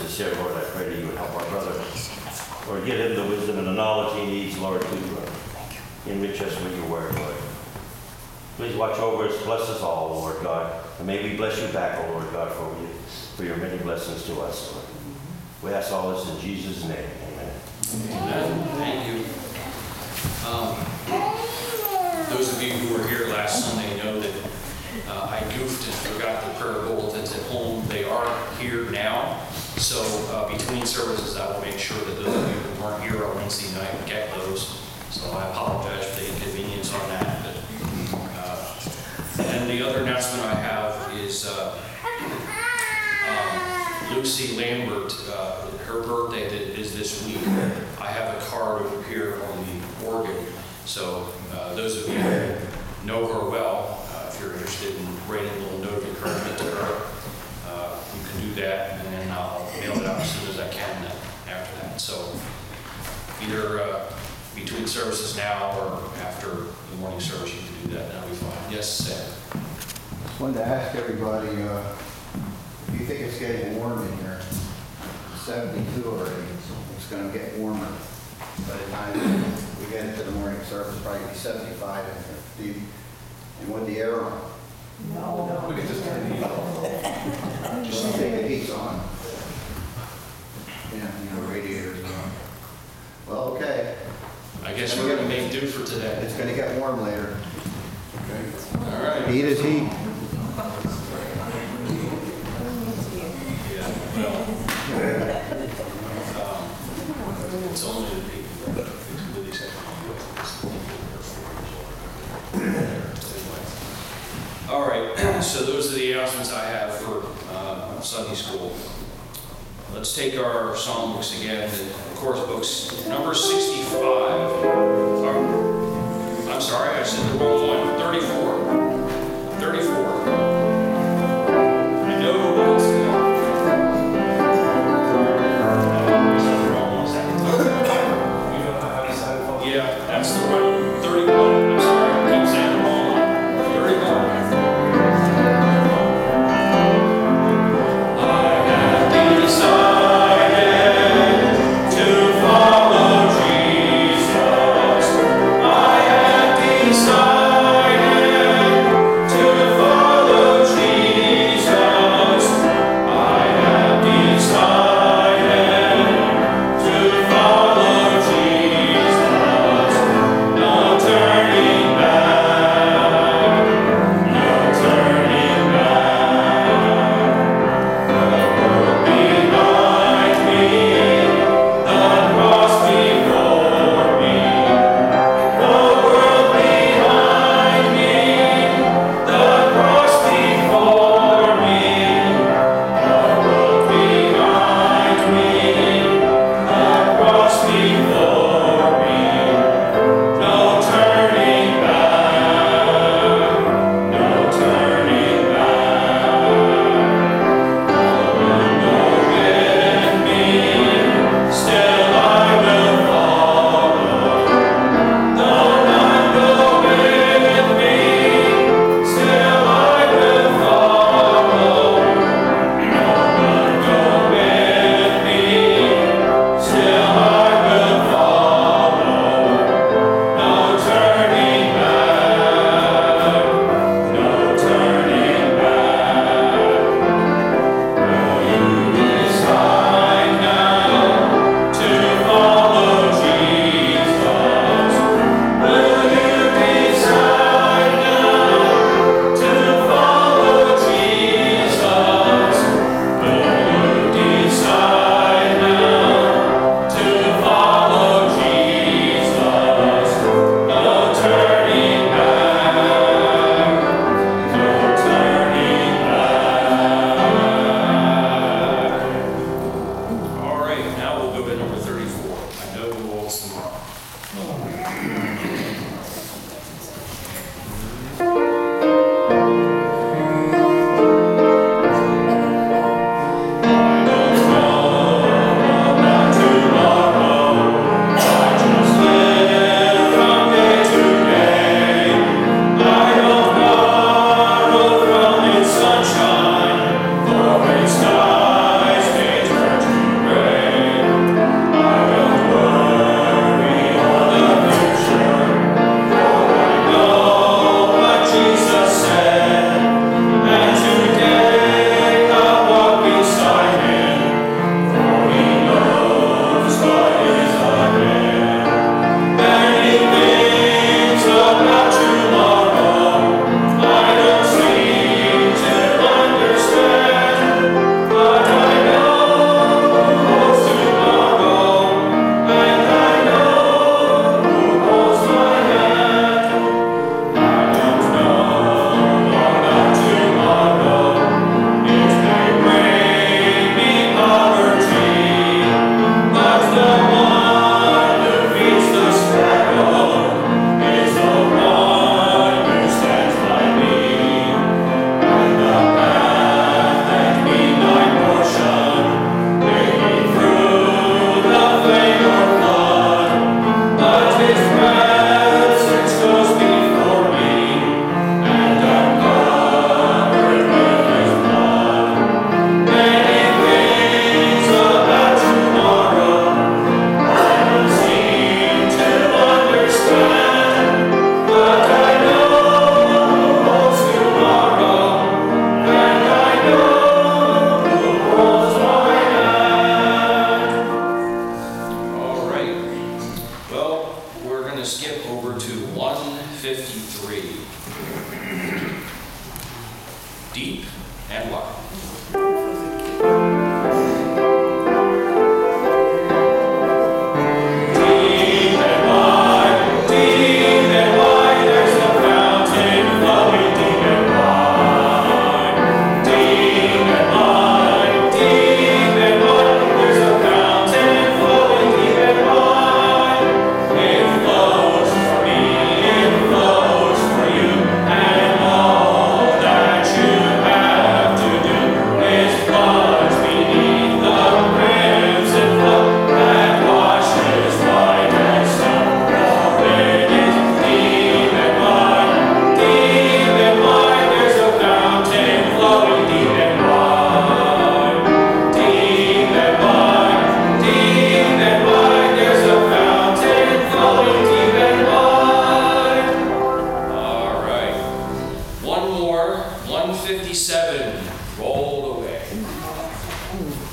this here, Lord, I pray that you would help our brother. Lord, give him the wisdom and the knowledge he needs, Lord, to enrich us with your word, Lord. Please watch over us, bless us all, Lord God. And may we bless you back, O Lord God, for your many blessings to us, Lord. We ask all this in Jesus' name. Amen. Amen. Thank you. Those of you who were here last Sunday know that I goofed and forgot the prayer bulletins at home. They are here now. So between services, I will make sure that those of you who weren't here on Wednesday night get those. So I apologize for the inconvenience on that. And the other announcement I have is Lucy Lambert, her birthday is this week. I have a card over here on the organ. So those of you who know her well, if you're interested in writing a little note of encouragement to her, you can do that, and then I'll mail it out as soon as I can after that. So either between services now or after the morning service, you can do that. That'll be fine. Yes, Sam. Just wanted to ask everybody, if you think it's getting warm in here, 72 already, it's going to get warmer. By the time we get into the morning service, probably be 75 in here. You want the air on? No. We can just turn the heat on. Just take the heat on. Yeah, radiators on. Well, okay. I guess we're going to make do for today. It's going to get warm later. Okay. All right. Heat is heat. Yeah, well, it's only the people that with these All right, so those are the announcements I have for Sunday school. Let's take our psalm books again, the course books, number 65. I'm sorry, I said the wrong one, 34. 34. I know who else did. Yeah, that's the one. 31. I'm sorry, I keep saying the wrong one. 31. I have decided to follow Jesus. I have decided.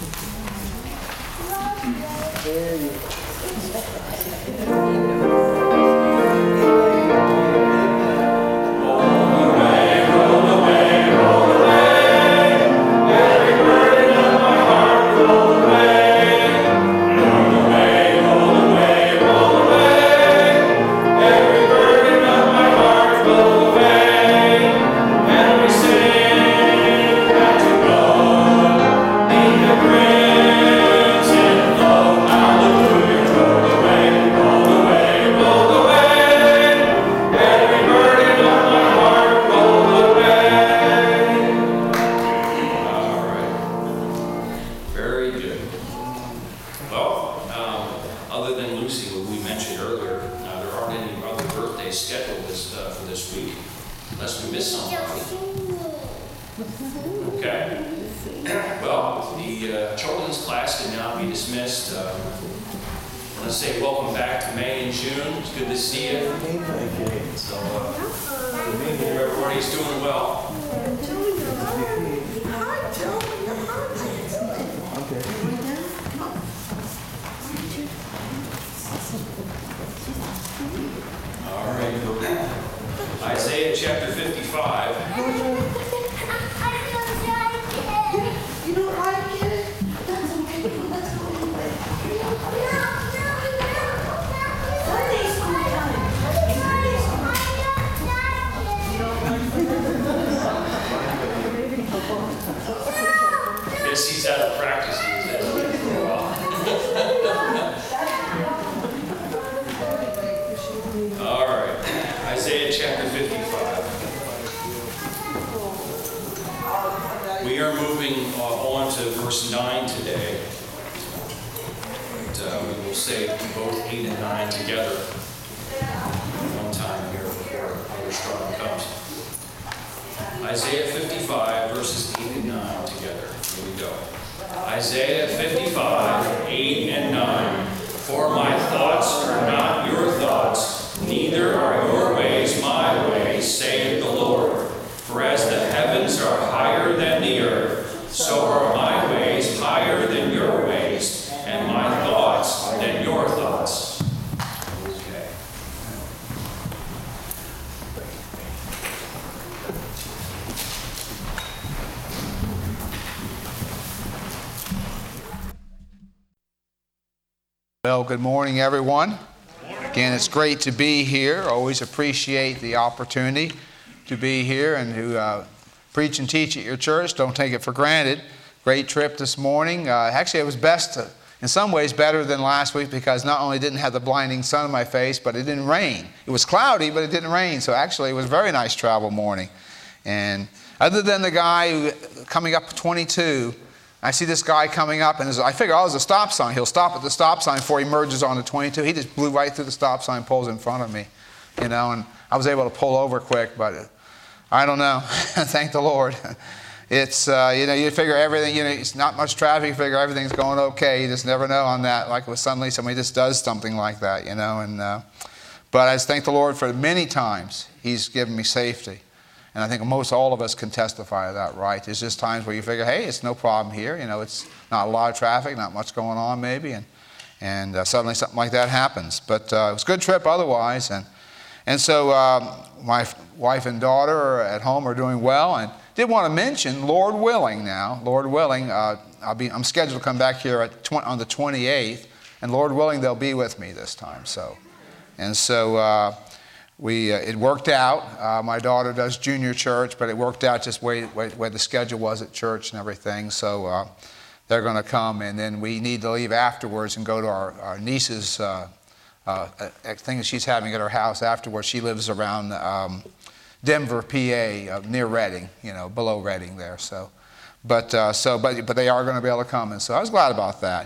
Isaiah chapter 55. You don't like it? That's okay. That's Sunday school time. Guess he's out of practice. All right. Isaiah chapter 55. We are moving on to verse 9 today. And, we will say both 8 and 9 together one time here before Brother Strong comes. Isaiah 55, verses 8 and 9 together. Here we go. Isaiah 55, 8 and 9. For my thoughts are not your thoughts, neither are your ways my ways, saith the Lord. For as the heavens are higher than the earth, so are my ways higher than your ways, and my thoughts than your thoughts. Okay. Well, good morning, everyone. Again, it's great to be here. Always appreciate the opportunity to be here and to preach and teach at your church. Don't take it for granted. Great trip this morning. Actually, it was in some ways better than last week because not only didn't have the blinding sun in my face, but it didn't rain. It was cloudy, but it didn't rain. So actually, it was a very nice travel morning. And other than the guy who coming up 22, I see this guy coming up, and I figure, oh, there's a stop sign. He'll stop at the stop sign before he merges onto 22. He just blew right through the stop sign, pulls in front of me, and I was able to pull over quick, but I don't know. Thank the Lord. It's, you figure everything, it's not much traffic, you figure everything's going okay. You just never know on that, like with suddenly somebody just does something like that, but I just thank the Lord for many times He's given me safety. And I think most all of us can testify to that, right? There's just times where you figure, hey, it's no problem here. It's not a lot of traffic, not much going on maybe, and suddenly something like that happens. But it was a good trip otherwise. And so my wife and daughter are at home are doing well. And did want to mention, Lord willing, I'm scheduled to come back here on the 28th. And Lord willing, they'll be with me this time. It worked out. My daughter does junior church, but it worked out just where the schedule was at church and everything. So they're going to come, and then we need to leave afterwards and go to our niece's thing that she's having at her house afterwards. She lives around Denver, PA, near Reading, below Reading there. But they are going to be able to come, and so I was glad about that,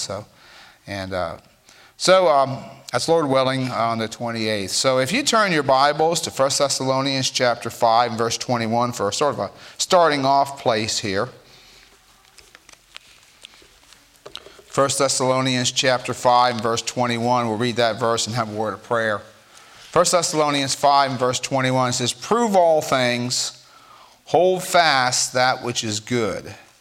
That's Lord willing on the 28th. So if you turn your Bibles to 1 Thessalonians chapter 5 and verse 21 for sort of a starting off place here. 1 Thessalonians chapter 5 and verse 21. We'll read that verse and have a word of prayer. 1 Thessalonians 5 and verse 21 says, "Prove all things, hold fast that which is good.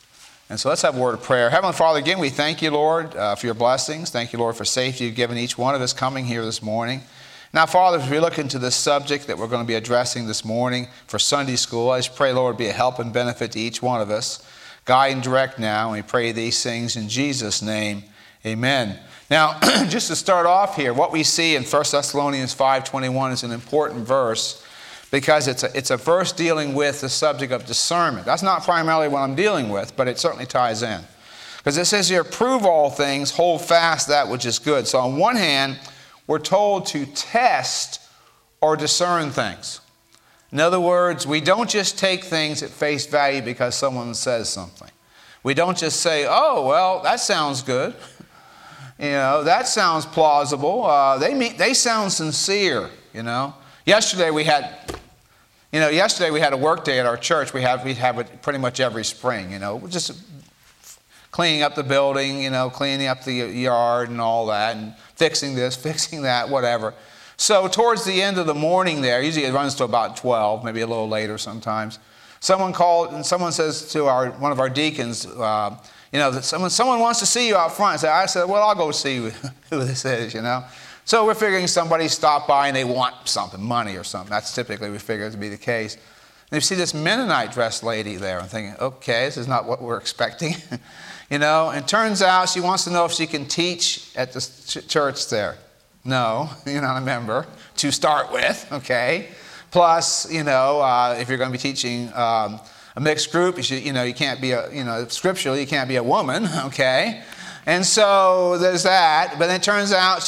And so let's have a word of prayer. Heavenly Father, again, we thank you, Lord, for your blessings. Thank you, Lord, for safety you've given each one of us coming here this morning. Now, Father, as we look into this subject that we're going to be addressing this morning for Sunday school, I just pray, Lord, be a help and benefit to each one of us. Guide and direct now, and we pray these things in Jesus' name. Amen. Now, just to start off here, what we see in 1 Thessalonians 5:21 is an important verse because it's a verse dealing with the subject of discernment. That's not primarily what I'm dealing with, but it certainly ties in. Because it says here, prove all things, hold fast that which is good. So on one hand, we're told to test or discern things. In other words, we don't just take things at face value because someone says something. We don't just say, oh, well, that sounds good. You know, that sounds plausible. They sound sincere, you know. Yesterday we had a work day at our church. We have it pretty much every spring, you know. We're just cleaning up the building, you know, cleaning up the yard and all that, and fixing this, fixing that, whatever. So towards the end of the morning there, usually it runs to about 12, maybe a little later sometimes, someone called and someone says to one of our deacons, you know, that someone wants to see you out front. I said, well, I'll go see who this is, you know. So we're figuring somebody stopped by and they want something, money or something. That's typically we figure to be the case. And you see this Mennonite dressed lady there. I'm thinking, okay, this is not what we're expecting. You know, and turns out she wants to know if she can teach at the church there. No, you're not a member to start with, okay? Plus, you know, if you're going to be teaching a mixed group, you can't be scripturally, you can't be a woman, okay? And so there's that. But then it turns out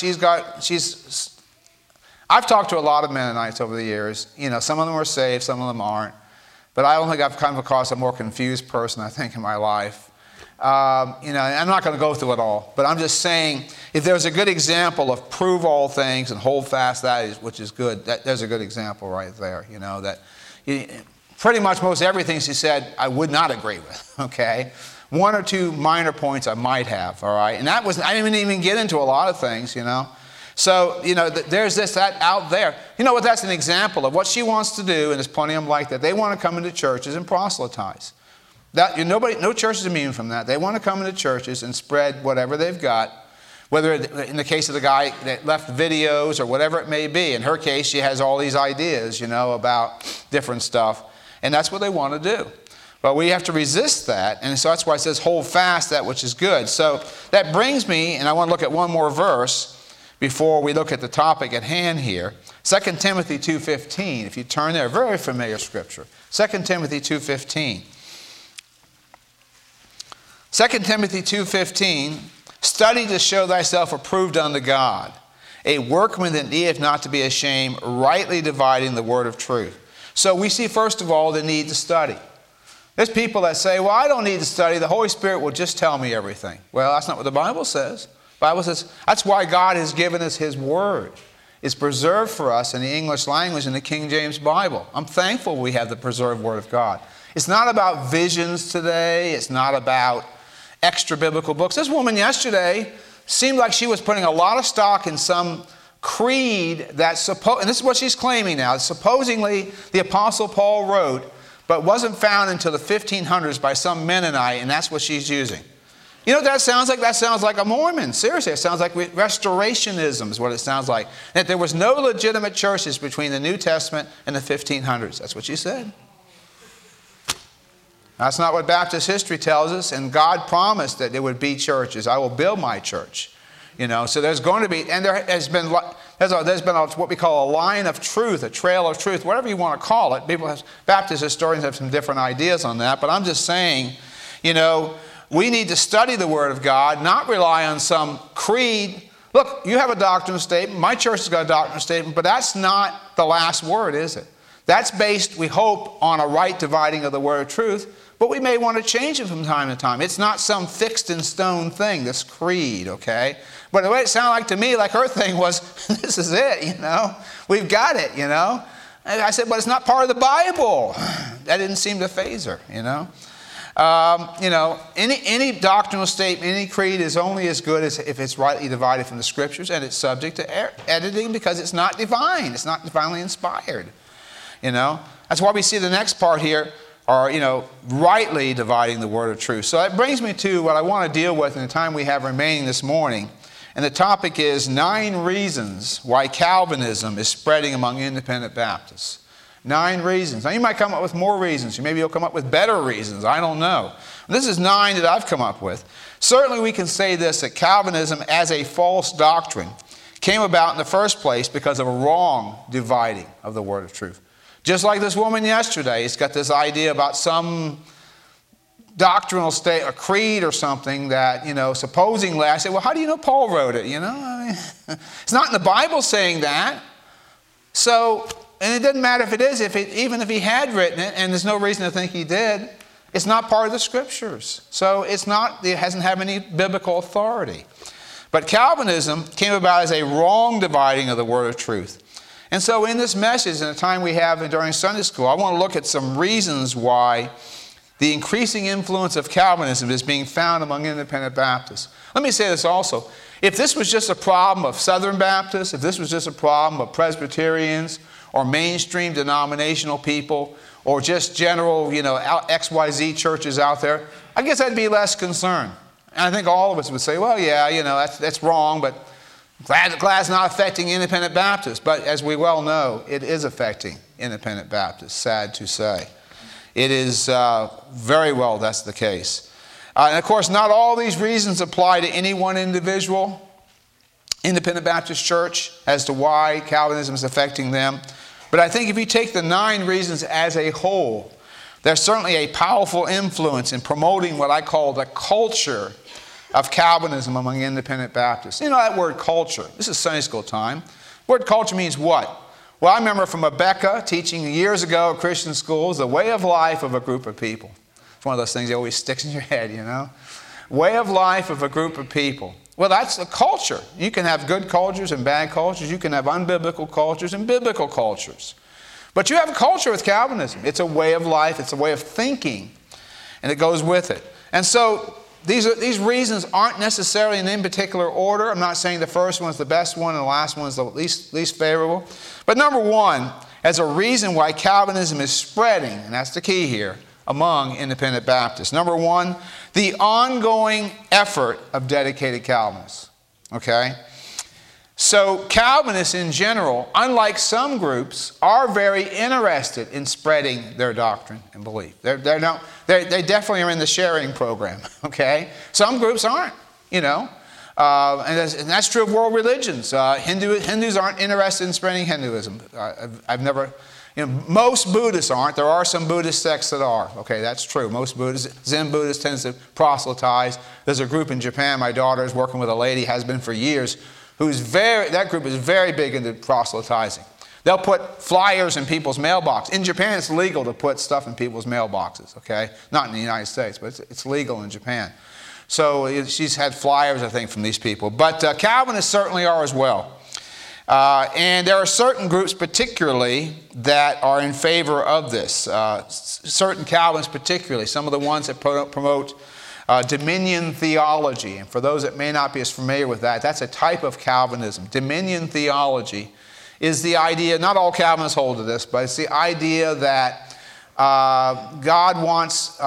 I've talked to a lot of Mennonites over the years. You know, some of them are saved, some of them aren't. But I don't think I've come across a more confused person, I think, in my life. You know, I'm not going to go through it all, but I'm just saying, if there's a good example of prove all things and hold fast that which is good, there's a good example right there. You know, that pretty much most everything she said I would not agree with, okay? One or two minor points I might have, all right? And I didn't even get into a lot of things, you know? So, you know, there's that out there. You know what, that's an example of what she wants to do, and there's plenty of them like that. They want to come into churches and proselytize. No church is immune from that. They want to come into churches and spread whatever they've got, whether in the case of the guy that left videos or whatever it may be. In her case, she has all these ideas, you know, about different stuff, and that's what they want to do. But we have to resist that, and so that's why it says hold fast that which is good. So that brings me, and I want to look at one more verse before we look at the topic at hand here. 2 Timothy 2:15, if you turn there, very familiar scripture. 2 Timothy 2:15. 2 Timothy 2:15, study to show thyself approved unto God, a workman that needeth not to be ashamed, rightly dividing the word of truth. So we see, first of all, the need to study. There's people that say, well, I don't need to study. The Holy Spirit will just tell me everything. Well, that's not what the Bible says. The Bible says that's why God has given us His Word. It's preserved for us in the English language in the King James Bible. I'm thankful we have the preserved Word of God. It's not about visions today. It's not about extra biblical books. This woman yesterday seemed like she was putting a lot of stock in some creed that and this is what she's claiming now, supposedly the Apostle Paul wrote, but wasn't found until the 1500s by some Mennonite, and that's what she's using. You know what that sounds like? That sounds like a Mormon. Seriously, it sounds like restorationism is what it sounds like. That there was no legitimate churches between the New Testament and the 1500s. That's what she said. That's not what Baptist history tells us, and God promised that there would be churches. I will build my church. You know, so there's going to be, and there's been what we call a line of truth, a trail of truth, whatever you want to call it. Baptist historians have some different ideas on that, but I'm just saying, you know, we need to study the Word of God, not rely on some creed. Look, you have a doctrinal statement. My church has got a doctrinal statement, but that's not the last word, is it? That's based, we hope, on a right dividing of the word of truth, but we may want to change it from time to time. It's not some fixed in stone thing, this creed, okay? But the way it sounded like to me, like her thing was, this is it, you know? We've got it, you know? And I said, but it's not part of the Bible. That didn't seem to faze her, you know? You know, any doctrinal statement, any creed is only as good as if it's rightly divided from the Scriptures, and it's subject to editing because it's not divine. It's not divinely inspired. You know, that's why we see the next part here. are, rightly dividing the word of truth. So that brings me to what I want to deal with in the time we have remaining this morning. And the topic is 9 reasons why Calvinism is spreading among independent Baptists. 9 reasons. Now you might come up with more reasons. Maybe you'll come up with better reasons. I don't know. This is 9 that I've come up with. Certainly we can say this, that Calvinism as a false doctrine came about in the first place because of a wrong dividing of the word of truth. Just like this woman yesterday, it's got this idea about some doctrinal state, a creed or something that, supposedly, I say, well, how do you know Paul wrote it? It's not in the Bible saying that. So, and it doesn't matter if it is, even if he had written it, and there's no reason to think he did, it's not part of the Scriptures. So it hasn't had any biblical authority. But Calvinism came about as a wrong dividing of the word of truth. And so in this message, in the time we have during Sunday school, I want to look at some reasons why the increasing influence of Calvinism is being found among independent Baptists. Let me say this also. If this was just a problem of Southern Baptists, if this was just a problem of Presbyterians or mainstream denominational people or just general, XYZ churches out there, I guess I'd be less concerned. And I think all of us would say, well, yeah, that's wrong, but glad it's not affecting independent Baptists. But as we well know, it is affecting independent Baptists, sad to say. It is very well that's the case. And of course, not all these reasons apply to any one individual independent Baptist church as to why Calvinism is affecting them. But I think if you take the 9 reasons as a whole, there's certainly a powerful influence in promoting what I call the culture of Calvinism among independent Baptists. You know that word culture. This is Sunday school time. The word culture means what? Well, I remember from Rebecca teaching years ago at Christian schools, the way of life of a group of people. It's one of those things that always sticks in your head, Way of life of a group of people. Well, that's a culture. You can have good cultures and bad cultures. You can have unbiblical cultures and biblical cultures. But you have a culture with Calvinism. It's a way of life. It's a way of thinking. And it goes with it. And so these reasons aren't necessarily in any particular order. I'm not saying the first one's the best one and the last one's the least favorable. But number 1, as a reason why Calvinism is spreading, and that's the key here, among independent Baptists. Number 1, the ongoing effort of dedicated Calvinists. Okay? So Calvinists in general, unlike some groups, are very interested in spreading their doctrine and belief. They definitely are in the sharing program. Okay? Some groups aren't, and that's true of world religions. Hindus aren't interested in spreading Hinduism. I've never... most Buddhists aren't. There are some Buddhist sects that are. Okay, that's true. Most Buddhists, Zen Buddhists tend to proselytize. There's a group in Japan, my daughter is working with a lady, has been for years, that group is very big into proselytizing. They'll put flyers in people's mailboxes. In Japan, it's legal to put stuff in people's mailboxes, okay? Not in the United States, but it's legal in Japan. So she's had flyers, I think, from these people. But Calvinists certainly are as well. And there are certain groups particularly that are in favor of this. Certain Calvinists particularly, some of the ones that promote dominion theology. And for those that may not be as familiar with that, that's a type of Calvinism. Dominion theology is the idea, not all Calvinists hold to this, but it's the idea that God wants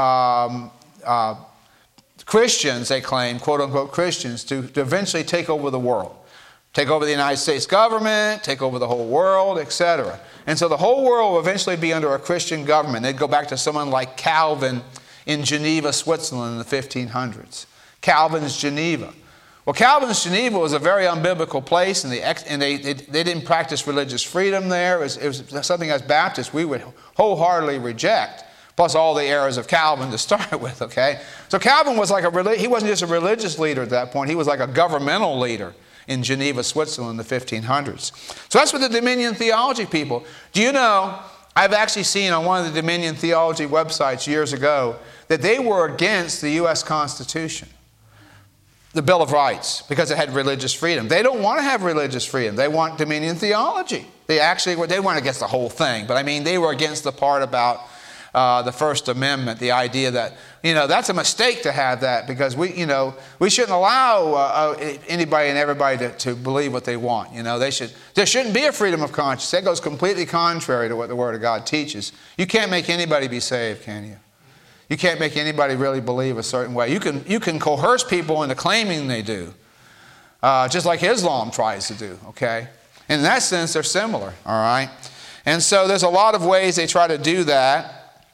Christians, they claim, quote-unquote Christians, to eventually take over the world. Take over the United States government, take over the whole world, etc. And so the whole world will eventually be under a Christian government. They'd go back to someone like Calvin in Geneva, Switzerland in the 1500s. Calvin's Geneva. Well, Calvin's Geneva was a very unbiblical place, and they didn't practice religious freedom there. It was something as Baptists we would wholeheartedly reject, plus all the errors of Calvin to start with, okay? So Calvin was he wasn't just a religious leader at that point. He was like a governmental leader in Geneva, Switzerland in the 1500s. So that's what the Dominion theology people. Do you know, I've actually seen on one of the Dominion theology websites years ago that they were against the U.S. Constitution, the Bill of Rights, because it had religious freedom. They don't want to have religious freedom. They want Dominion theology. They weren't against the whole thing, but I mean they were against the part about the First Amendment, the idea that, that's a mistake to have that, because we shouldn't allow anybody and everybody to believe what they want. There shouldn't be a freedom of conscience. That goes completely contrary to what the Word of God teaches. You can't make anybody be saved, can you? You can't make anybody really believe a certain way. You can coerce people into claiming they do, just like Islam tries to do, okay? In that sense, they're similar, all right? And so there's a lot of ways they try to do that.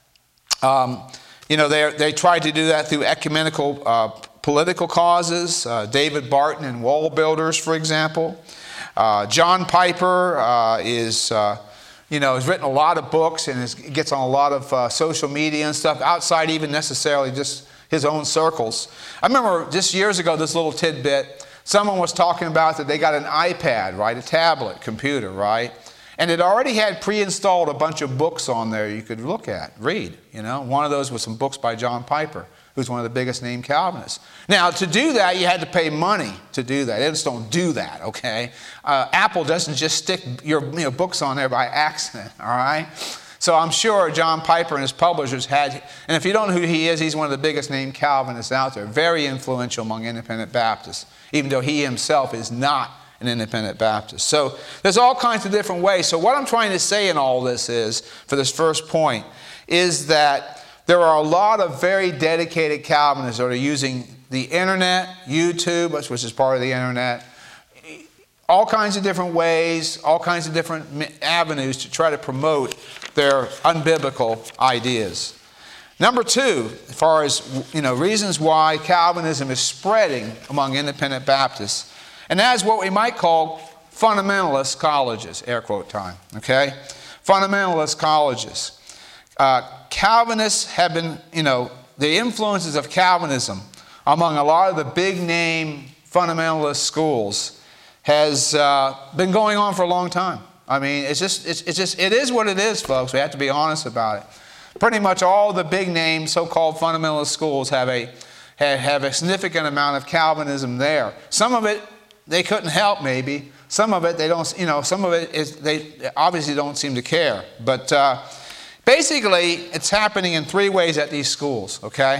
They tried to do that through ecumenical political causes. David Barton and Wall Builders, for example. John Piper has written a lot of books and gets on a lot of social media and stuff outside even necessarily just his own circles. I remember just years ago, this little tidbit, someone was talking about that they got an iPad, right, a tablet computer, right? And it already had pre-installed a bunch of books on there you could look at, read. One of those was some books by John Piper, who's one of the biggest named Calvinists. Now, to do that, you had to pay money to do that. They just don't do that, okay? Apple doesn't just stick your books on there by accident, all right? So I'm sure John Piper and his publishers had, and if you don't know who he is, he's one of the biggest named Calvinists out there, very influential among independent Baptists, even though he himself is not an independent Baptist. So there's all kinds of different ways. So what I'm trying to say in all this is, for this first point, is that there are a lot of very dedicated Calvinists that are using the internet, YouTube, which is part of the internet, all kinds of different ways, all kinds of different avenues to try to promote their unbiblical ideas. Number two, as far as reasons why Calvinism is spreading among independent Baptists, and that is what we might call fundamentalist colleges, air quote time, okay? Fundamentalist colleges. Calvinists have been, the influences of Calvinism among a lot of the big name fundamentalist schools has been going on for a long time. I mean, it is what it is, folks. We have to be honest about it. Pretty much all the big name so-called fundamentalist schools have a significant amount of Calvinism there. Some of it they couldn't help, maybe. Some of it they don't, some of it is they obviously don't seem to care. But basically, it's happening in three ways at these schools, okay?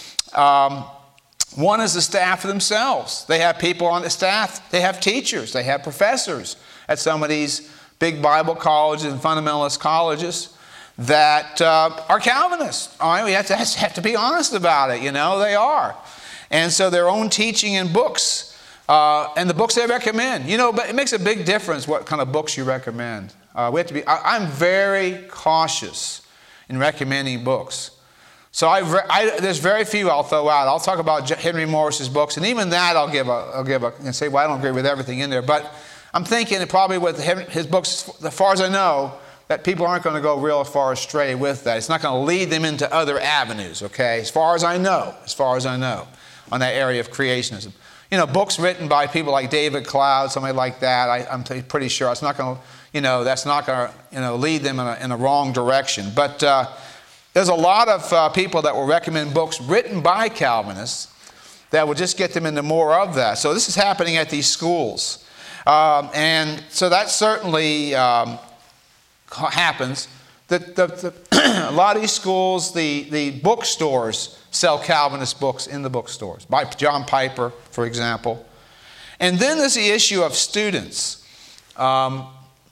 One is the staff themselves. They have people on the staff. They have teachers. They have professors at some of these big Bible colleges and fundamentalist colleges that are Calvinists. All right, we have to be honest about it. They are. And so their own teaching and books, and the books they recommend. But it makes a big difference what kind of books you recommend. We have to be. I'm very cautious in recommending books. So there's very few I'll throw out. I'll talk about Henry Morris's books, and even that I'll give and say, well, I don't agree with everything in there. But I'm thinking that probably with his books, as far as I know, that people aren't going to go real far astray with that. It's not going to lead them into other avenues, okay? As far as I know, on that area of creationism. Books written by people like David Cloud, somebody like that, I'm pretty sure it's not going to, that's not going to, lead them in a wrong direction. But there's a lot of people that will recommend books written by Calvinists that will just get them into more of that. So this is happening at these schools. And so that certainly happens. A lot of these schools, the bookstores sell Calvinist books in the bookstores, by John Piper, for example. And then there's the issue of students. I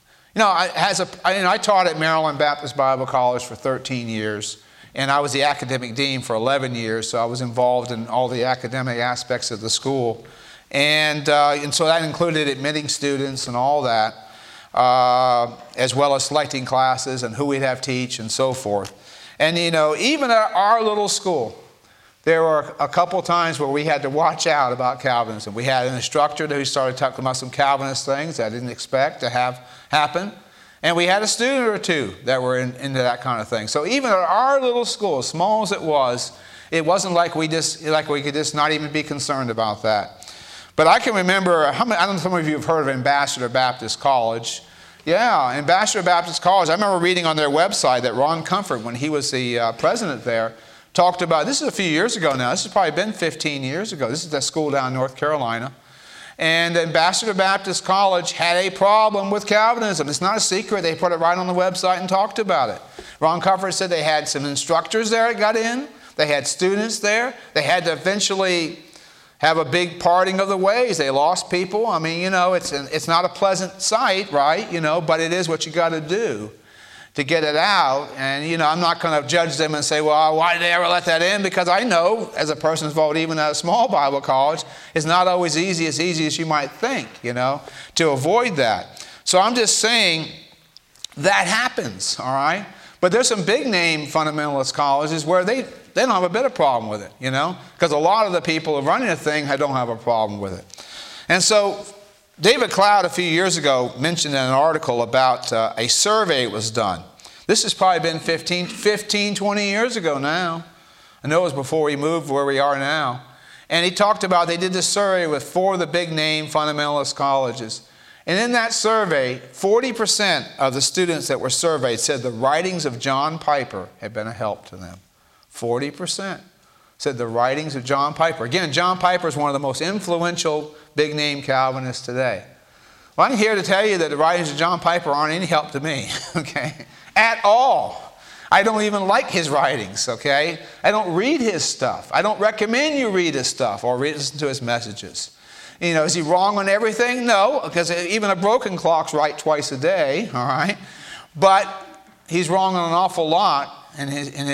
taught at Maryland Baptist Bible College for 13 years, and I was the academic dean for 11 years, so I was involved in all the academic aspects of the school. And so that included admitting students and all that, as well as selecting classes and who we'd have teach and so forth. And even at our little school, there were a couple times where we had to watch out about Calvinism. We had an instructor who started talking about some Calvinist things that I didn't expect to have happen. And we had a student or two that were into that kind of thing. So even at our little school, as small as it wasn't like we could just not even be concerned about that. But I can remember, I don't know if some of you have heard of Ambassador Baptist College. Yeah, Ambassador Baptist College. I remember reading on their website that Ron Comfort, when he was the president there, talked about, this is a few years ago now, this has probably been 15 years ago. This is that school down in North Carolina. And Ambassador Baptist College had a problem with Calvinism. It's not a secret. They put it right on the website and talked about it. Ron Comfort said they had some instructors there that got in. They had students there. They had to eventually have a big parting of the ways. They lost people. I mean, you know, it's not a pleasant sight, right? You know, but it is what you got to do to get it out. And, you know, I'm not going to judge them and say, well, why did they ever let that in? Because I know, as a person involved even at a small Bible college, it's not always easy as you might think, you know, to avoid that. So I'm just saying that happens, all right? But there's some big name fundamentalist colleges where they don't have a bit of problem with it, you know, because a lot of the people running the thing don't have a problem with it. And so David Cloud a few years ago mentioned in an article about a survey that was done. This has probably been 15, 20 years ago now. I know it was before we moved where we are now. And he talked about they did this survey with 4 of the big name fundamentalist colleges. And in that survey, 40% of the students that were surveyed said the writings of John Piper had been a help to them. 40% said the writings of John Piper. Again, John Piper is one of the most influential big name Calvinists today. Well, I'm here to tell you that the writings of John Piper aren't any help to me, okay, at all. I don't even like his writings, okay? I don't read his stuff. I don't recommend you read his stuff or listen to his messages. You know, is he wrong on everything? No, because even a broken clock's right twice a day, all right? But he's wrong on an awful lot. And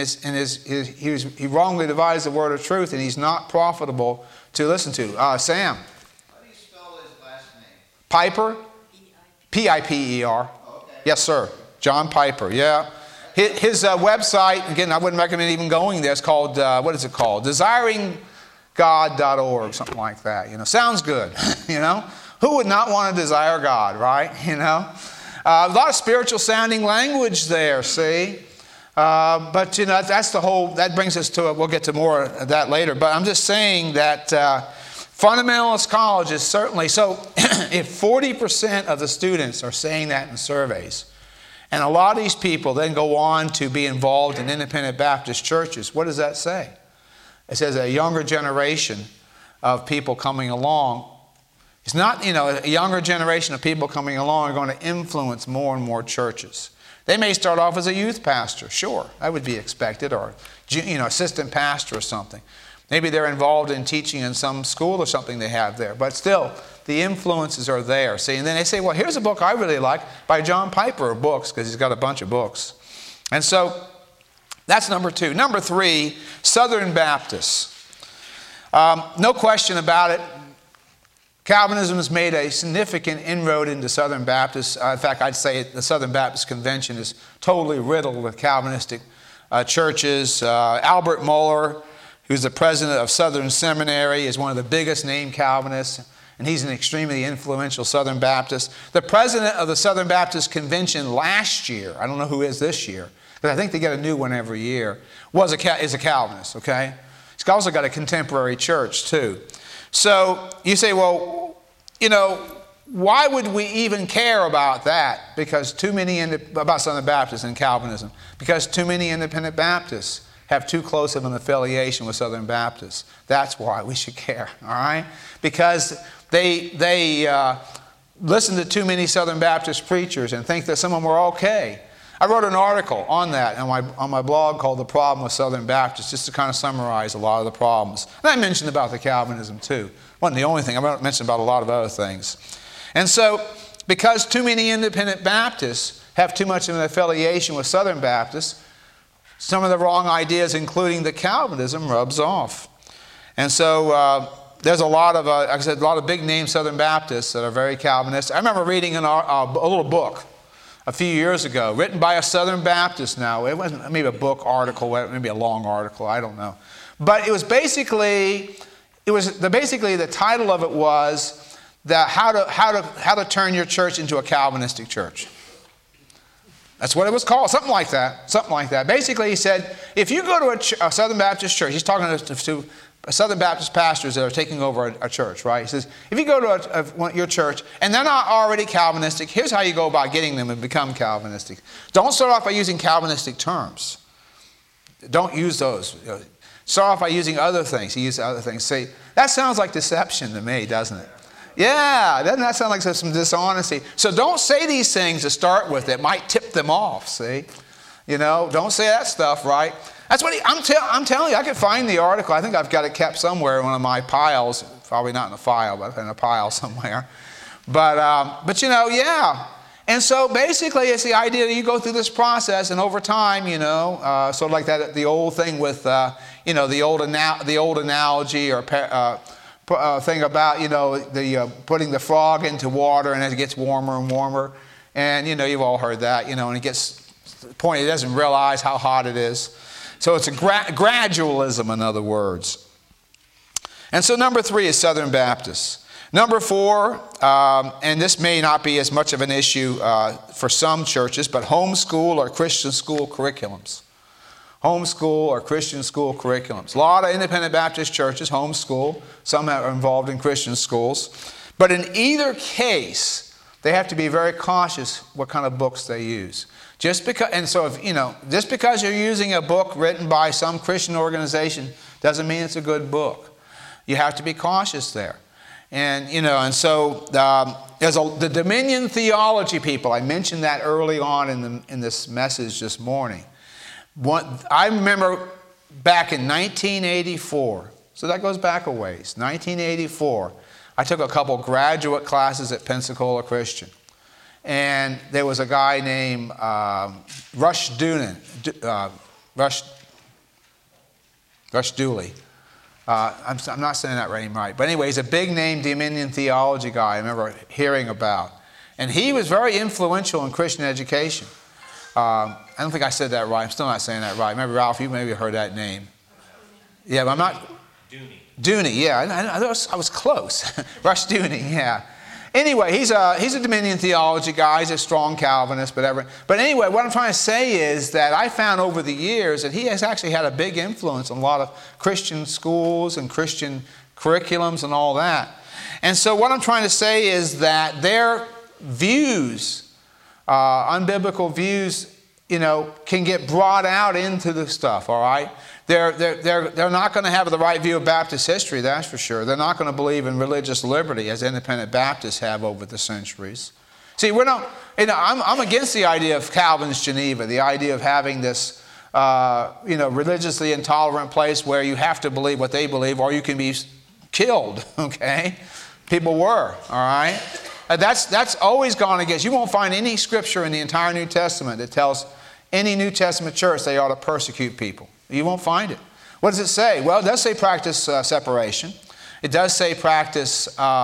he wrongly divides the word of truth, and he's not profitable to listen to. Sam. How do you spell his last name? Piper? P-I-P-E-R. Okay. Yes, sir. John Piper, yeah. His website, again, I wouldn't recommend even going there. It's called, what is it called? DesiringGod.org, something like that. You know, sounds good, you know. Who would not want to desire God, right? You know. A lot of spiritual sounding language there, see. But, you know, that's the whole, that brings us to it. We'll get to more of that later. But I'm just saying that fundamentalist colleges certainly, so if 40% of the students are saying that in surveys, and a lot of these people then go on to be involved in independent Baptist churches, what does that say? It says a younger generation of people coming along. It's not, you know, a younger generation of people coming along are going to influence more and more churches. They may start off as a youth pastor, sure, that would be expected, or, you know, assistant pastor or something. Maybe they're involved in teaching in some school or something they have there, but still, the influences are there. See, and then they say, well, here's a book I really like by John Piper, books, because he's got a bunch of books. And so that's number 2. Number 3, Southern Baptists. No question about it. Calvinism has made a significant inroad into Southern Baptists. In fact, I'd say the Southern Baptist Convention is totally riddled with Calvinistic churches. Albert Mohler, who's the president of Southern Seminary, is one of the biggest named Calvinists, and he's an extremely influential Southern Baptist. The president of the Southern Baptist Convention last year, I don't know who is this year, but I think they get a new one every year, is a Calvinist, okay? He's also got a contemporary church, too. So you say, well, you know, why would we even care about that? Because about Southern Baptists and Calvinism. Because too many independent Baptists have too close of an affiliation with Southern Baptists. That's why we should care, all right? Because they listen to too many Southern Baptist preachers and think that some of them are okay. I wrote an article on that on my blog called The Problem with Southern Baptists, just to kind of summarize a lot of the problems. And I mentioned about the Calvinism too. Wasn't the only thing. I mentioned about a lot of other things. And so, because too many independent Baptists have too much of an affiliation with Southern Baptists, some of the wrong ideas, including the Calvinism, rubs off. And so there's a lot of, like I said, a lot of big name Southern Baptists that are very Calvinist. I remember reading a little book a few years ago, written by a Southern Baptist now. It wasn't maybe a book article, maybe a long article, I don't know. But it was basically, the title of it was how to turn your church into a Calvinistic church. That's what it was called, something like that. Basically, he said, if you go to a Southern Baptist church, he's talking to Southern Baptist pastors that are taking over a church, right? He says, if you go to your church and they're not already Calvinistic, here's how you go about getting them to become Calvinistic. Don't start off by using Calvinistic terms. Don't use those. Start off by using other things. He used other things. See, that sounds like deception to me, doesn't it? Yeah, doesn't that sound like some dishonesty? So don't say these things to start with. It might tip them off, see? You know, don't say that stuff, right? That's what I'm telling you. I could find the article. I think I've got it kept somewhere in one of my piles. Probably not in a file, but in a pile somewhere. But you know, yeah. And so basically, it's the idea that you go through this process, and over time, you know, sort of like that the old thing with, you know, the old analogy or thing about, you know, the putting the frog into water, and as it gets warmer and warmer, and you know, you've all heard that, you know, and it gets to the point it doesn't realize how hot it is. So it's a gradualism, in other words. And so number 3 is Southern Baptists. Number 4, and this may not be as much of an issue for some churches, but homeschool or Christian school curriculums. Homeschool or Christian school curriculums. A lot of independent Baptist churches homeschool. Some are involved in Christian schools. But in either case, they have to be very cautious what kind of books they use. Just because you're using a book written by some Christian organization doesn't mean it's a good book. You have to be cautious there. And, you know, and so there's the Dominion theology people. I mentioned that early on in this message this morning. I remember back in 1984, so that goes back a ways, 1984, I took a couple graduate classes at Pensacola Christian. And there was a guy named Rush Dooley. I'm not saying that right. But anyway, he's a big name Dominion theology guy I remember hearing about. And he was very influential in Christian education. I don't think I said that right. I'm still not saying that right. Maybe Ralph, you maybe heard that name. Yeah, but I'm not. Dooney, yeah. I was close. Rush Dooney, yeah. Anyway, he's a Dominion theology guy. He's a strong Calvinist, but anyway, what I'm trying to say is that I found over the years that he has actually had a big influence on a lot of Christian schools and Christian curriculums and all that. And so what I'm trying to say is that their views, unbiblical views, you know, can get brought out into the stuff, all right? They're not going to have the right view of Baptist history, that's for sure. They're not going to believe in religious liberty as independent Baptists have over the centuries. See, I'm against the idea of Calvin's Geneva, the idea of having this, religiously intolerant place where you have to believe what they believe or you can be killed, okay? People were, all right? That's always gone against. You won't find any scripture in the entire New Testament that tells any New Testament church they ought to persecute people. You won't find it. What does it say? Well, it does say practice separation. It does say practice,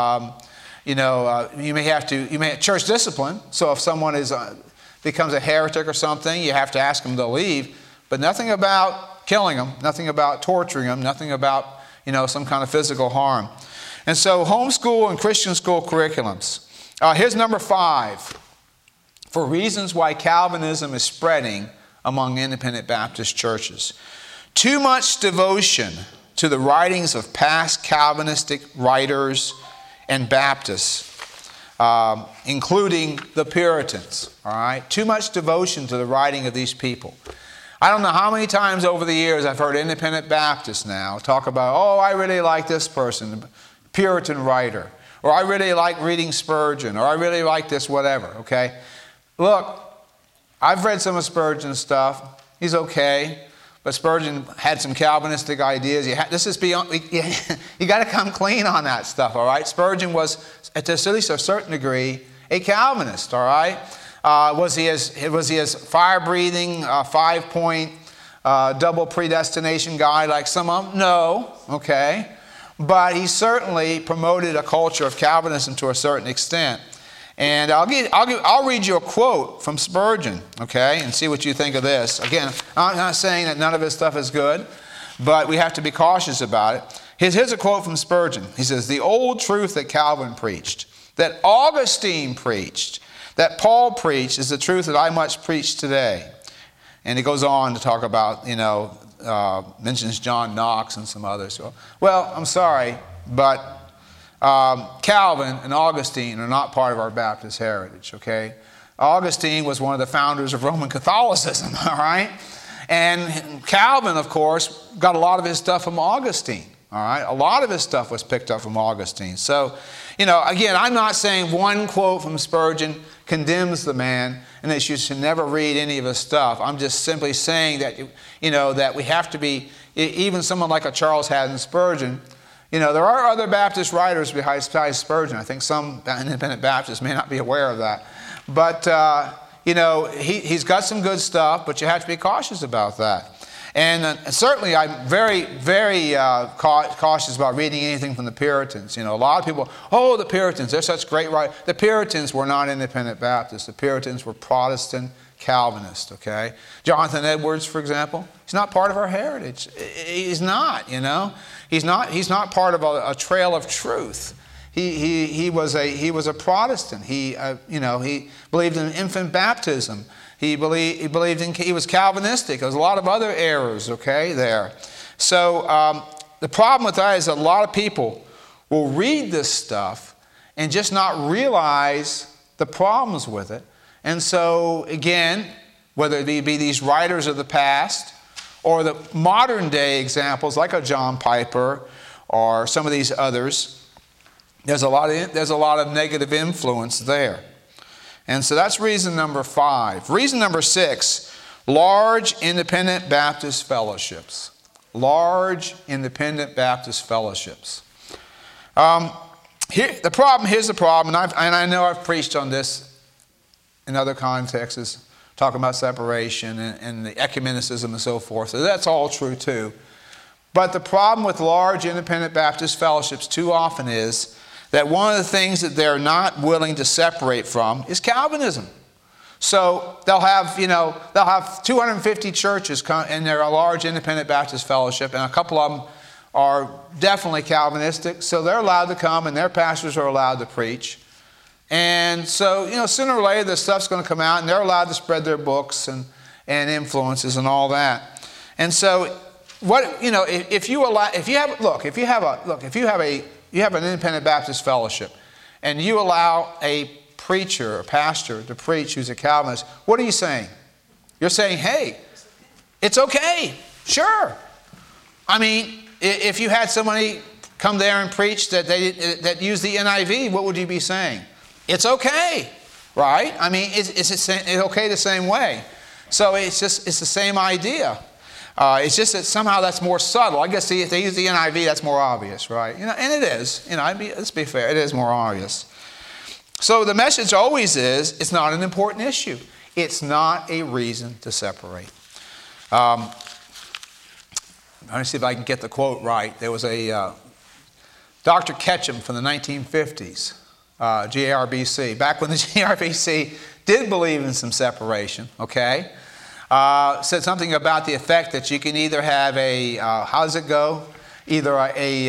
you may have church discipline. So if someone becomes a heretic or something, you have to ask them to leave. But nothing about killing them, nothing about torturing them, nothing about, some kind of physical harm. And so homeschool and Christian school curriculums. Here's number 5. For reasons why Calvinism is spreading among independent Baptist churches. Too much devotion to the writings of past Calvinistic writers and Baptists, including the Puritans, all right? Too much devotion to the writing of these people. I don't know how many times over the years I've heard independent Baptists now talk about, oh, I really like this person, Puritan writer, or I really like reading Spurgeon, or I really like this whatever, okay? Look, I've read some of Spurgeon's stuff. He's okay. But Spurgeon had some Calvinistic ideas. You got to come clean on that stuff, all right? Spurgeon was, at least a certain degree, a Calvinist, all right? Was he as fire-breathing, 5-point, double predestination guy like some of them? No, okay? But he certainly promoted a culture of Calvinism to a certain extent. And I'll read you a quote from Spurgeon, okay, and see what you think of this. Again, I'm not saying that none of his stuff is good, but we have to be cautious about it. Here's a quote from Spurgeon. He says, "The old truth that Calvin preached, that Augustine preached, that Paul preached is the truth that I much preach today." And he goes on to talk about, mentions John Knox and some others. Well, I'm sorry, but Calvin and Augustine are not part of our Baptist heritage, okay? Augustine was one of the founders of Roman Catholicism, all right? And Calvin, of course, got a lot of his stuff from Augustine, All right, a lot of his stuff was picked up from Augustine. So, again, I'm not saying one quote from Spurgeon condemns the man and that you should never read any of his stuff. I'm just simply saying that, that we have to be, even someone like a Charles Haddon Spurgeon, there are other Baptist writers besides Spurgeon. I think some independent Baptists may not be aware of that. But, he's got some good stuff, but you have to be cautious about that. And certainly I'm very, very cautious about reading anything from the Puritans. A lot of people, the Puritans, they're such great writers. The Puritans were not independent Baptists. The Puritans were Protestant Calvinists, okay? Jonathan Edwards, for example, he's not part of our heritage. He's not, He's not part of a trail of truth. He was a Protestant. He believed in infant baptism. He was Calvinistic. There's a lot of other errors, okay, there. So the problem with that is that a lot of people will read this stuff and just not realize the problems with it. And so, again, whether it be these writers of the past or the modern day examples like a John Piper or some of these others, there's a lot of negative influence there. And so that's reason number 5. Reason number 6, large independent Baptist fellowships. Large independent Baptist fellowships. Here's the problem, and I know I've preached on this in other contexts, talking about separation and the ecumenicism and so forth. So that's all true too. But the problem with large independent Baptist fellowships too often is that one of the things that they're not willing to separate from is Calvinism. So they'll have 250 churches and they're a large independent Baptist fellowship, and a couple of them are definitely Calvinistic, so they're allowed to come and their pastors are allowed to preach. And so, sooner or later this stuff's going to come out and they're allowed to spread their books and influences and all that. And so if you have an independent Baptist fellowship and you allow a preacher or pastor to preach who's a Calvinist, what are you saying? You're saying, hey, it's okay, sure. I mean, if you had somebody come there and preach that used the NIV, what would you be saying? It's okay, right? I mean, it's okay the same way. So it's the same idea. It's just that somehow that's more subtle. I guess if they use the NIV, that's more obvious, right? And it is. Let's be fair, it is more obvious. So the message always is, it's not an important issue. It's not a reason to separate. Let me see if I can get the quote right. There was a Dr. Ketchum from the 1950s, GARBC, back when the GARBC did believe in some separation, okay? Said something about the effect that you can either have how does it go? Either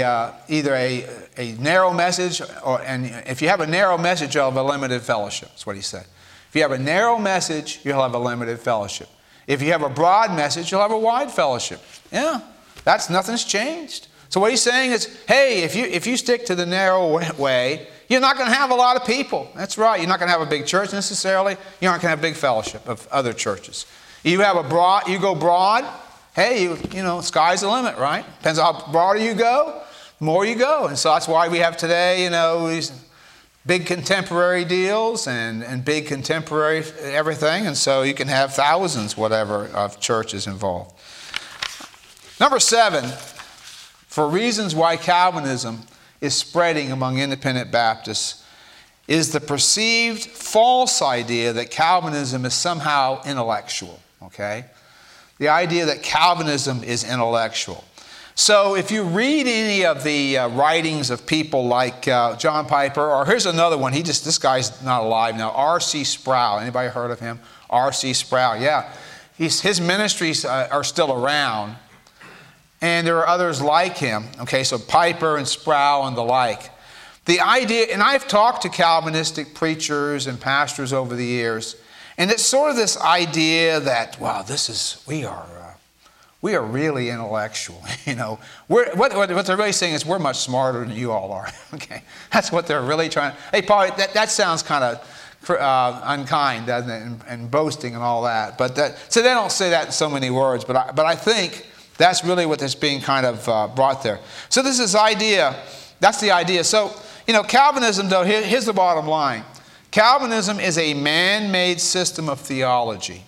a narrow message, and if you have a narrow message, you'll have a limited fellowship. That's what he said. If you have a narrow message, you'll have a limited fellowship. If you have a broad message, you'll have a wide fellowship. Yeah, nothing's changed. So what he's saying is, hey, if you stick to the narrow way, you're not going to have a lot of people. That's right. You're not going to have a big church necessarily. You aren't going to have a big fellowship of other churches. You go broad, hey, sky's the limit, right? Depends on how broader you go, the more you go. And so that's why we have today, these big contemporary deals and big contemporary everything. And so you can have thousands, whatever, of churches involved. Number 7, for reasons why Calvinism is spreading among independent Baptists, is the perceived false idea that Calvinism is somehow intellectual. Okay? The idea that Calvinism is intellectual. So if you read any of the writings of people like John Piper, or here's another one, this guy's not alive now, R.C. Sproul. Anybody heard of him? R.C. Sproul, yeah. His ministries are still around, and there are others like him. Okay, so Piper and Sproul and the like. The idea, and I've talked to Calvinistic preachers and pastors over the years, and it's sort of this idea that, wow, we are really intellectual. What they're really saying is we're much smarter than you all are. Okay, that's what they're really trying. Hey, Paul, that sounds kind of unkind, doesn't it? And boasting and all that. So they don't say that in so many words. But I think That's really what is being kind of brought there. So this is idea, that's the idea. So, Calvinism, though, here's the bottom line. Calvinism is a man-made system of theology.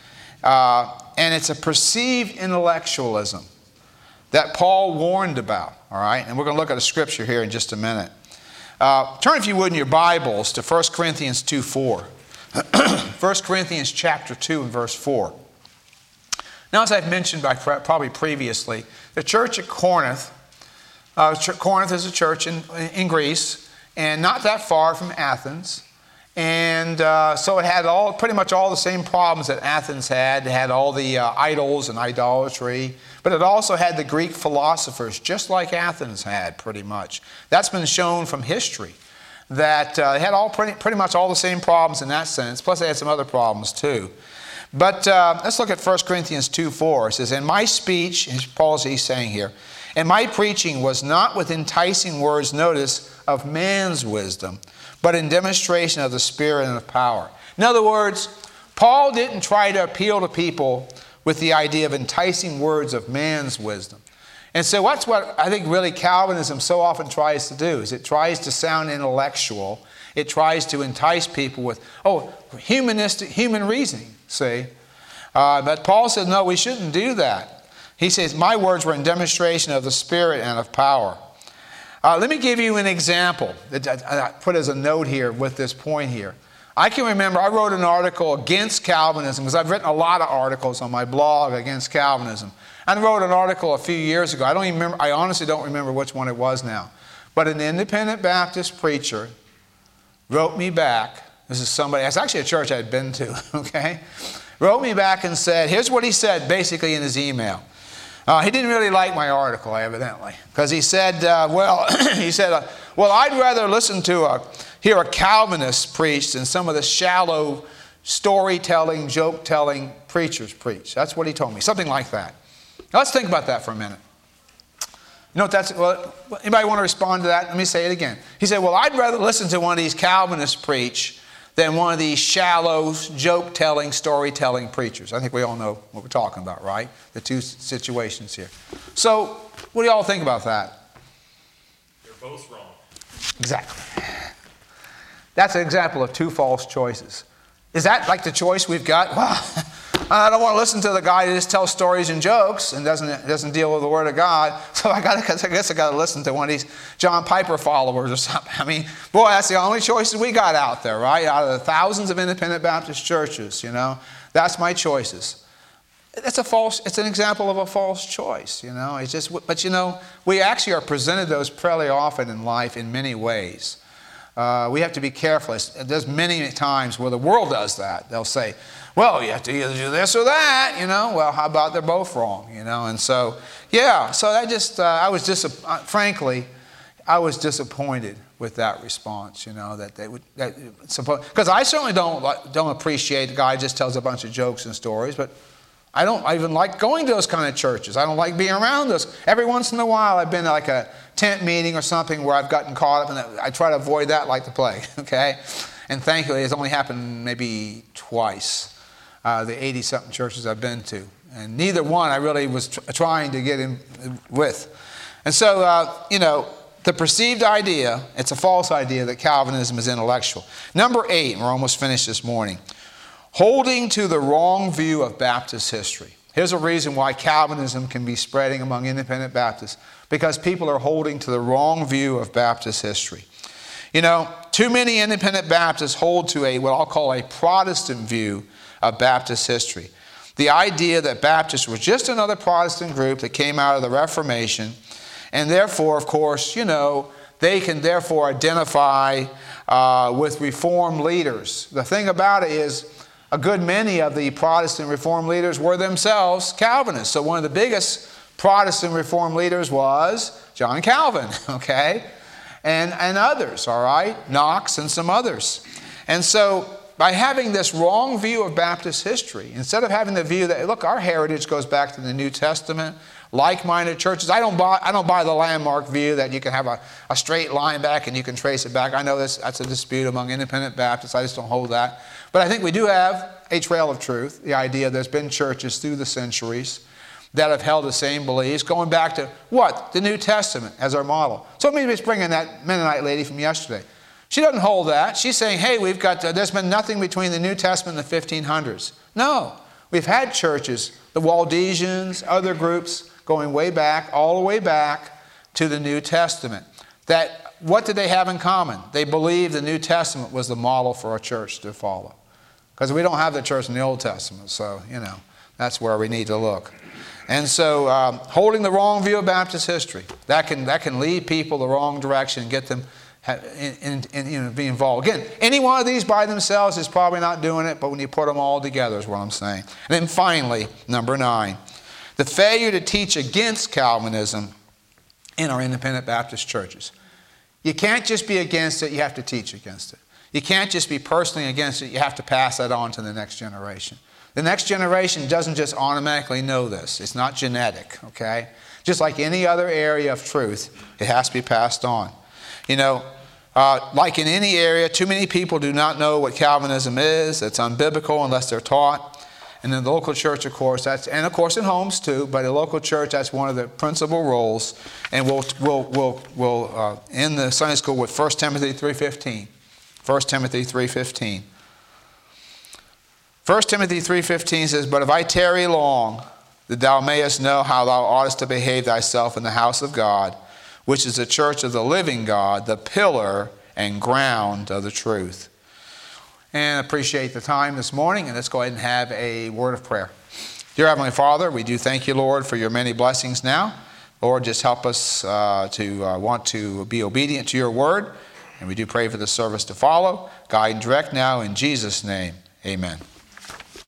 And it's a perceived intellectualism that Paul warned about, all right? And we're going to look at a scripture here in just a minute. Turn, if you would, in your Bibles to 1 Corinthians 2:4. 1 Corinthians chapter 2 and verse 4. Now, as I've mentioned probably previously, the church at Corinth, Corinth is a church in Greece, and not that far from Athens. And so it had pretty much all the same problems that Athens had. It had all the idols and idolatry, but it also had the Greek philosophers, just like Athens had, pretty much. That's been shown from history, that it had pretty much all the same problems in that sense, plus they had some other problems too. But let's look at 1 Corinthians 2:4. It says, "And my speech," he's saying here, "and my preaching was not with enticing words, notice, of man's wisdom, but in demonstration of the Spirit and of power." In other words, Paul didn't try to appeal to people with the idea of enticing words of man's wisdom. And so that's what I think really Calvinism so often tries to do, is it tries to sound intellectual. It tries to entice people with, human reasoning, see. But Paul said, no, we shouldn't do that. He says, my words were in demonstration of the Spirit and of power. Let me give you an example that I put as a note here with this point here. I can remember I wrote an article against Calvinism, because I've written a lot of articles on my blog against Calvinism. I wrote an article a few years ago. I honestly don't remember which one it was now. But an independent Baptist preacher wrote me back. This is somebody, it's actually a church I'd been to, okay? Wrote me back and said, here's what he said basically in his email. He didn't really like my article, evidently, because he said, well, I'd rather listen to hear a Calvinist preach than some of the shallow storytelling, joke-telling preachers preach. That's what he told me, something like that. Now, let's think about that for a minute. You know what that's, anybody want to respond to that? Let me say it again. He said, well, I'd rather listen to one of these Calvinists preach than one of these shallow, joke-telling, storytelling preachers. I think we all know what we're talking about, right? The two situations here. So, what do y'all think about that? They're both wrong. Exactly. That's an example of two false choices. Is that like the choice we've got? Well, I don't want to listen to the guy who just tells stories and jokes and doesn't deal with the Word of God. So I guess I got to listen to one of these John Piper followers or something. I mean, boy, that's the only choices we got out there, right? Out of the thousands of independent Baptist churches, that's my choices. It's an example of a false choice, It's just, but we actually are presented those fairly often in life in many ways. We have to be careful. There's many times where the world does that. They'll say, well, you have to either do this or that, Well, how about they're both wrong, And so, frankly, I was disappointed with that response, that they would, because I certainly don't appreciate the guy who just tells a bunch of jokes and stories, but I don't even like going to those kind of churches. I don't like being around those. Every once in a while, I've been to like a tent meeting or something where I've gotten caught up, and I try to avoid that like the plague, okay? And thankfully, it's only happened maybe twice, the 80-something churches I've been to. And neither one I really was trying to get in with. And so, the perceived idea, it's a false idea that Calvinism is intellectual. Number 8, and we're almost finished this morning. Holding to the wrong view of Baptist history. Here's a reason why Calvinism can be spreading among independent Baptists, because people are holding to the wrong view of Baptist history. Too many independent Baptists hold to what I'll call a Protestant view of Baptist history. The idea that Baptists were just another Protestant group that came out of the Reformation, and therefore, of course, they can therefore identify with Reformed leaders. The thing about it is, a good many of the Protestant Reformed leaders were themselves Calvinists. So one of the biggest Protestant Reformed leaders was John Calvin, okay? And others, all right? Knox and some others. And so by having this wrong view of Baptist history, instead of having the view that, look, our heritage goes back to the New Testament, like-minded churches. I don't buy the landmark view that you can have a straight line back and you can trace it back. I know that's a dispute among independent Baptists. I just don't hold that. But I think we do have a trail of truth, the idea there's been churches through the centuries that have held the same beliefs, going back to what? The New Testament as our model. So maybe it's bringing that Mennonite lady from yesterday. She doesn't hold that. She's saying, hey, there's been nothing between the New Testament and the 1500s. No. We've had churches, the Waldensians, other groups, going way back, all the way back to the New Testament. That, what did they have in common? They believed the New Testament was the model for a church to follow. Because we don't have the church in the Old Testament, so, that's where we need to look. And so, holding the wrong view of Baptist history, that can lead people the wrong direction and get them be involved. Again, any one of these by themselves is probably not doing it, but when you put them all together is what I'm saying. And then finally, number 9, the failure to teach against Calvinism in our independent Baptist churches. You can't just be against it, you have to teach against it. You can't just be personally against it, you have to pass that on to the next generation. The next generation doesn't just automatically know this. It's not genetic, okay? Just like any other area of truth, it has to be passed on. Like in any area, too many people do not know what Calvinism is. It's unbiblical unless they're taught. And in the local church, of course, and of course in homes too, but in the local church, that's one of the principal roles. And we'll end the Sunday school with 1 Timothy 3:15. 1 Timothy 3:15. 1 Timothy 3:15 says, but if I tarry long, that thou mayest know how thou oughtest to behave thyself in the house of God, which is the church of the living God, the pillar and ground of the truth. And appreciate the time this morning, and let's go ahead and have a word of prayer. Dear Heavenly Father, we do thank you, Lord, for your many blessings now. Lord, just help us to want to be obedient to your word, and we do pray for the service to follow. Guide and direct now in Jesus' name. Amen.